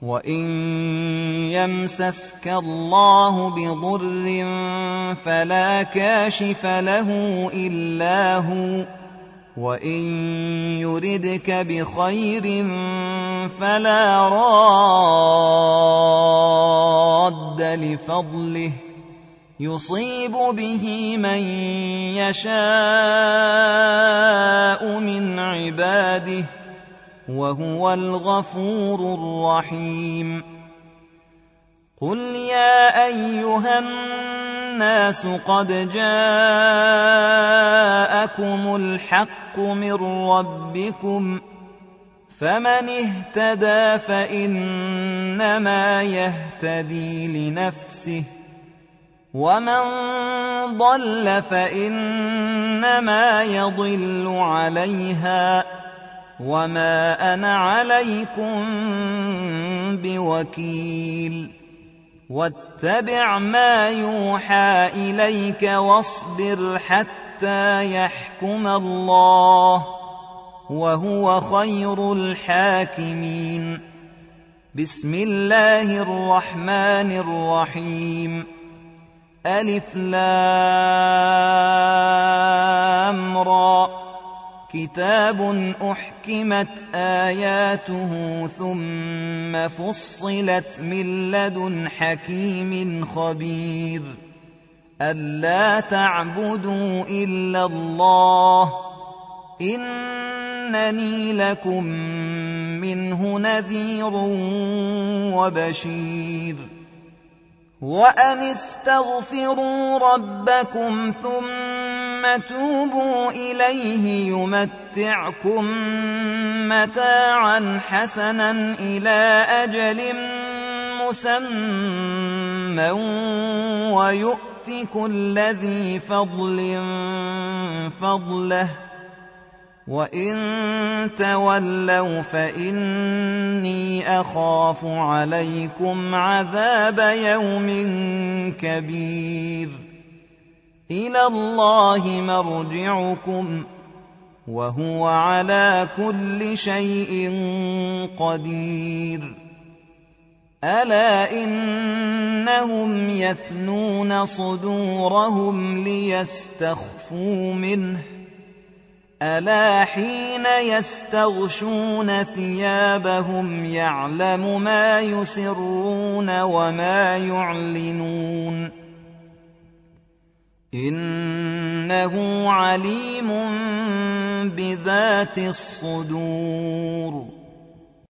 وإن يمسسك الله بضر فلا كاشف له إلا هو، وإن يردك بخير فلا راد لفضله يصيب به من يشاء من عباده وهو الغفور الرحيم. قل يا أيها الناس قد جاءكم الحق من ربكم، فمن اهتدى فإنما يهتدي لنفسه، ومن ضل فإنما يضل عليها، وما أنا عليكم بوكيل. واتبع ما يوحى إليك واصبر حتى يحكم الله، وهو خير الحاكمين. بسم الله الرحمن الرحيم. ألف لام را، كتاب أحكمت آياته ثم فصلت من لدن حكيم خبير. ألا تعبدوا إلا الله، إنني لكم منه نذير وبشير. وأن استغفروا ربكم ثم توبوا إليه يمتعكم متاعا حسنا إلى أجل مسمى ويؤت كل ذي فضل فضله، وإن تولوا فإني أخاف عليكم عذاب يوم كبير. إلى الله مرجعكم وهو على كل شيء قدير. ألا إنهم يثنون صدورهم ليستخفوا منه، ألا حين يستغشون ثيابهم يعلم ما يسرون وما يعلنون، إنه عليم بذات الصدور.